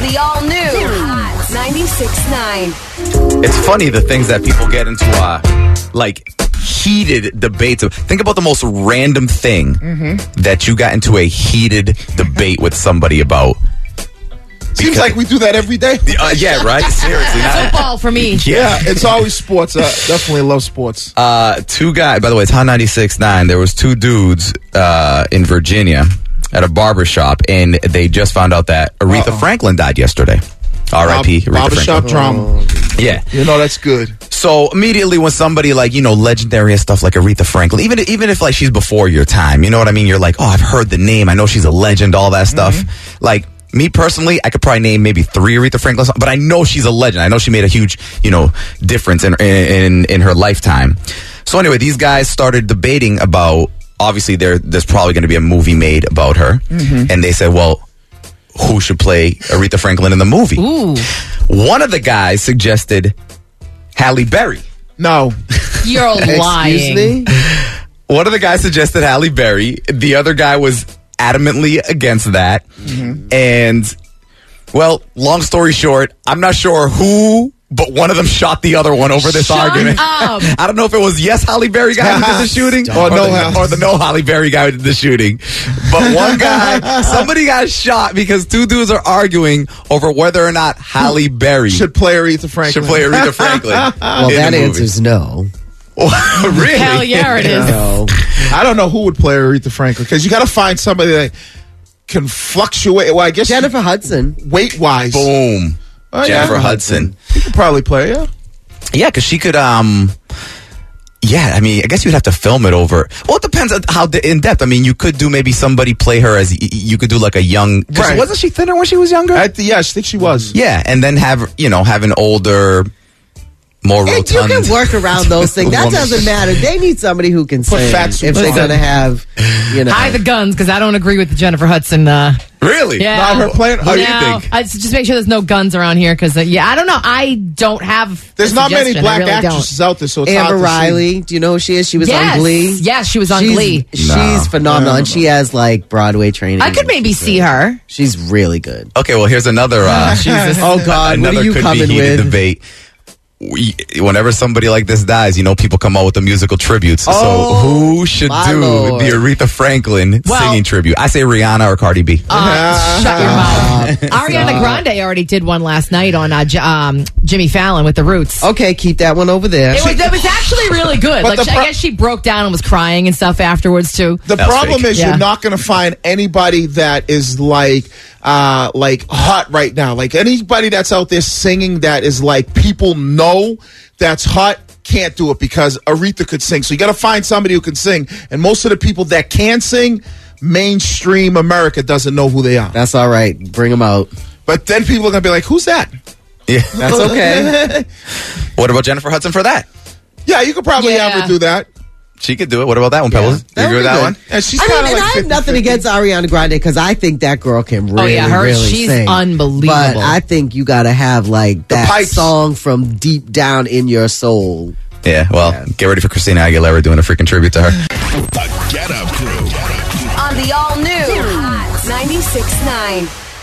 the all-new Hot 96.9. It's funny the things that people get into, like heated debates. Think about the most random thing that you got into a heated debate with somebody about. Seems like we do that every day. Yeah, right? Seriously. Football for me. Yeah, it's always sports. Definitely love sports. Two guys, by the way, it's Hot 96.9. There was two dudes in Virginia at a barber shop, and they just found out that Aretha Franklin died yesterday. R.I.P. Aretha Barbershop Franklin. drama. Yeah. You know, that's good. So immediately when somebody like, legendary and stuff like Aretha Franklin, even if like she's before your time, you know what I mean? You're like, oh, I've heard the name. I know she's a legend, all that stuff. Like, me personally, I could probably name maybe 3 Aretha Franklin songs, but I know she's a legend. I know she made a huge, difference in her lifetime. So anyway, these guys started debating about, obviously there's probably going to be a movie made about her. And they said, well, who should play Aretha Franklin in the movie? Ooh. One of the guys suggested Halle Berry. No. You're lying. Excuse me? One of the guys suggested Halle Berry. The other guy was adamantly against that. And, well, long story short, I'm not sure who, but one of them shot the other one over this argument. Up. I don't know if it was yes Halle Berry guy who did the shooting or the no Halle Berry guy who did the shooting. But one guy, somebody got shot because two dudes are arguing over whether or not Halle Berry should play Aretha Franklin. Well, that answer's no. Really? Hell yeah, it is. No. I don't know who would play Aretha Franklin because you got to find somebody that can fluctuate. Well, I guess Jennifer Hudson. weight-wise. Boom. Jennifer Hudson. You could probably play, yeah. Yeah, because she could, I guess you'd have to film it over. Well, it depends on how in depth. I mean, you could do maybe somebody play her as, you could do like a young, Right. Wasn't she thinner when she was younger? I think she was. Yeah, and then have an older, more And you rotund. can work around those things. That woman. doesn't matter. They need somebody who can sing fat if suits they're on. going to have, Hide the guns, because I don't agree with the Jennifer Hudson. Really? Yeah. Not her playing. What do you think? Just make sure there's no guns around here, because, I don't know. I don't have. There's a not many suggestion. black I really actresses out there, so it's Amber hard to Riley. Do you know who she is? She was on Glee. Yes, she was on She's- Glee. She's phenomenal, and she has like Broadway training. I could maybe see her. She's really good. Okay, well, here's another. Jesus. Oh God, what another are you could coming be heated with? debate. Whenever somebody like this dies, people come out with the musical tributes. So who should my do Lord. the Aretha Franklin singing tribute? I say Rihanna or Cardi B. Shut your mouth. Ariana Grande already did one last night on Jimmy Fallon with The Roots. Okay, keep that one over there. It was actually really good. But Like, I guess she broke down and was crying and stuff afterwards too. The That's problem fake. is Yeah. you're not going to find anybody that is like hot right now. Like anybody that's out there singing that is like people know that's hot can't do it because Aretha could sing. So you got to find somebody who can sing. And most of the people that can sing, mainstream America doesn't know who they are. That's all right. Bring them out. But then people are going to be like, who's that? Yeah. That's okay. What about Jennifer Hudson for that? Yeah, you could probably Yeah. have her do that. She could do it. What about that one, Pebbles? You That agree would with be that good. one? And she's I kind mean, of and like I have 50-50. nothing against Ariana Grande because I think that girl can really, really she's sing. unbelievable. But I think you got to have like that pipes. song from deep down in your soul. Yeah, well, get ready for Christina Aguilera doing a freaking tribute to her. On the all-new Hot 96.9.